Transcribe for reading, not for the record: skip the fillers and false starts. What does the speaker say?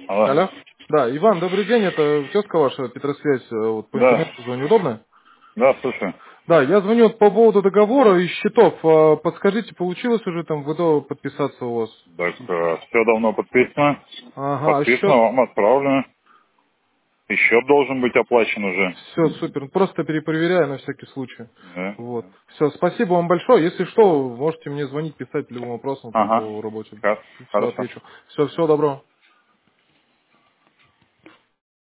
Алло. Алло. Да, Иван, добрый день, это тезка ваша, Петросвязь, вот по Да, интернету звоню, удобно? да, слушаю. Да, я звоню по поводу договора и счетов. Подскажите, получилось уже там ВДО подписаться у вас? Так, все давно подписано. Ага, а Подписано, счет? вам отправлено. И счет должен быть оплачен уже. Все, супер. Ну, просто перепроверяю на всякий случай. Да. Вот. Все, спасибо вам большое. Если что, можете мне звонить, писать по любым вопросам там Ага. по работе. Все Хорошо. отвечу. Все, всего доброго.